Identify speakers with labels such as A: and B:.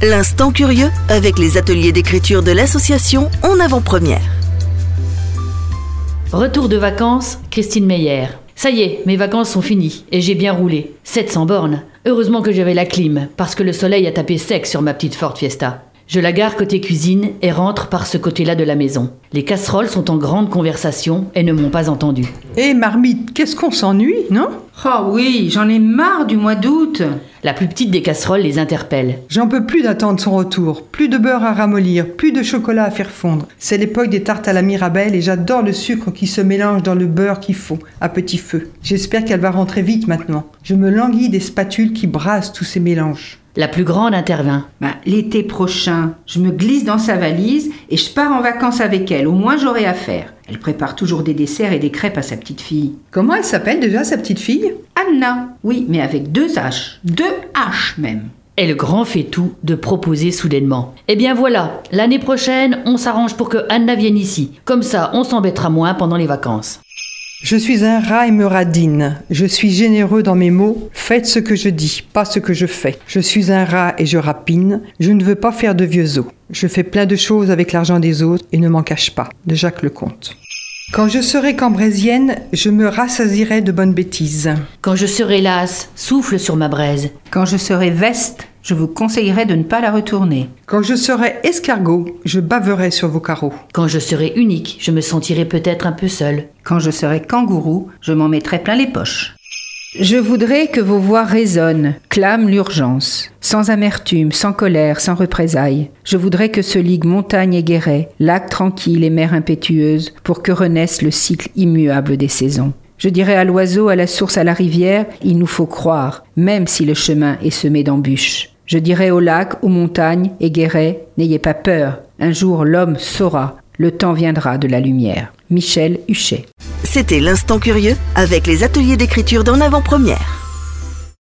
A: L'instant curieux avec les ateliers d'écriture de l'association En Avant-Première.
B: Retour de vacances, Christine Meyer. Ça y est, mes vacances sont finies et j'ai bien roulé. 700 bornes. Heureusement que j'avais la clim, parce que le soleil a tapé sec sur ma petite Ford Fiesta. Je la gare côté cuisine et rentre par ce côté-là de la maison. Les casseroles sont en grande conversation et ne m'ont pas entendu.
C: Hé Marmite, qu'est-ce qu'on s'ennuie, non?
D: Oh oui, j'en ai marre du mois d'août.
B: La plus petite des casseroles les interpelle.
C: J'en peux plus d'attendre son retour. Plus de beurre à ramollir, plus de chocolat à faire fondre. C'est l'époque des tartes à la Mirabelle et j'adore le sucre qui se mélange dans le beurre qu'il faut, à petit feu. J'espère qu'elle va rentrer vite maintenant. Je me languis des spatules qui brassent tous ces mélanges.
B: La plus grande intervint.
D: L'été prochain, je me glisse dans sa valise et je pars en vacances avec elle. Au moins, j'aurai à faire. Elle prépare toujours des desserts et des crêpes à sa petite fille.
C: Comment elle s'appelle déjà, sa petite fille?
D: Anna. Oui, mais avec 2 H. 2 H même.
B: Et le grand fait tout de proposer soudainement. Eh bien voilà, l'année prochaine, on s'arrange pour que Anna vienne ici. Comme ça, on s'embêtera moins pendant les vacances.
C: Je suis un rat et me radine. Je suis généreux dans mes mots. Faites ce que je dis, pas ce que je fais. Je suis un rat et je rapine. Je ne veux pas faire de vieux os. Je fais plein de choses avec l'argent des autres et ne m'en cache pas. De Jacques Lecomte. Quand je serai cambrésienne, je me rassasierai de bonnes bêtises.
B: Quand je serai lasse, souffle sur ma braise.
D: Quand je serai veste, je vous conseillerais de ne pas la retourner.
C: Quand je serai escargot, je baverai sur vos carreaux.
B: Quand je serai unique, je me sentirai peut-être un peu seule.
D: Quand je serai kangourou, je m'en mettrai plein les poches. Je voudrais que vos voix résonnent, clament l'urgence, sans amertume, sans colère, sans représailles. Je voudrais que se liguent montagne et guéret, lac tranquille et mer impétueuse, pour que renaisse le cycle immuable des saisons. Je dirais à l'oiseau, à la source, à la rivière, il nous faut croire, même si le chemin est semé d'embûches. Je dirais au lac, aux montagnes et guéret, n'ayez pas peur, un jour l'homme saura, le temps viendra de la lumière. Michel Huchet.
A: C'était l'Instant Curieux avec les ateliers d'écriture d'En Avant-Première.